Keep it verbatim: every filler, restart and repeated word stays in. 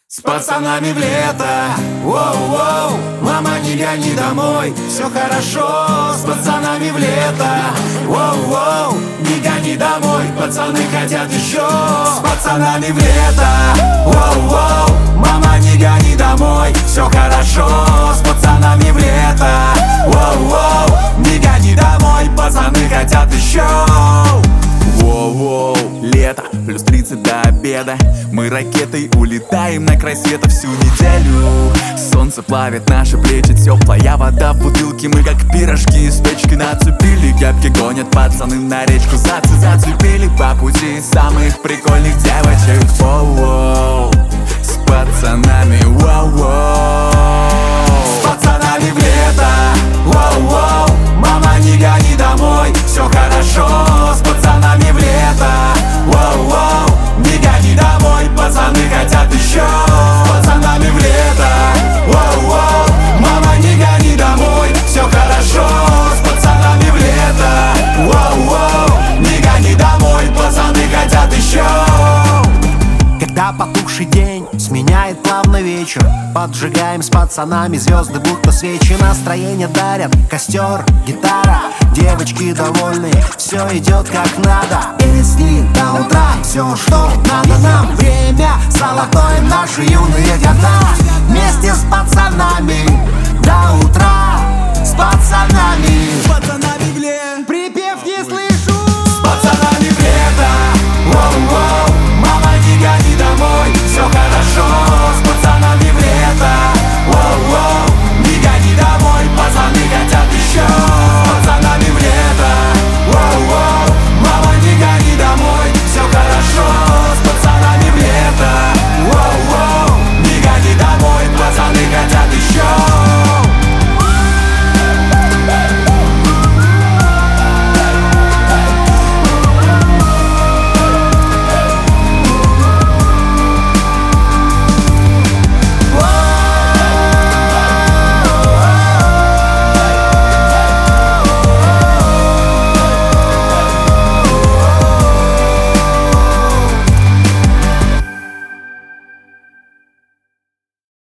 С пацанами в лето, воу-воу, мама, не гони домой, все хорошо. С пацанами в лето, воу-воу, не гони домой, пацаны хотят еще. С пацанами в лето, воу-воу, мама, не гони домой, все хорошо. С пацанами в лето, воу-воу, не гони домой, пацаны хотят еще. Воу-воу, лето, плюс тридцать до обеда. Мы ракетой улетаем на край света всю неделю. Солнце плавит наши плечи, теплая вода в бутылке. Мы как пирожки с печкой нацепили. Кепки гонят пацаны на речку, зацы зацепили по пути самых прикольных девочек. Воу-воу, с пацанами, воу-воу. С пацанами в лето, воу-воу, мама, не гони домой, все хорошо. С пацанами в лето, воу-воу, не гони домой, пацаны хотят еще. С пацанами в лето, воу-воу, мама, не гони домой, все хорошо. С пацанами в лето, воу-воу, не гони домой, пацаны хотят еще. Когда потухший день сменяет плавно вечер, поджигаем с пацанами звезды, будто свечи. Настроение дарят костер, гитара, девочки довольны, все идет как надо. Песни до утра, все, что надо нам. Время золотое, наши юные года. Вместе с пацанами до утра, с пацанами. С пацанами в лето.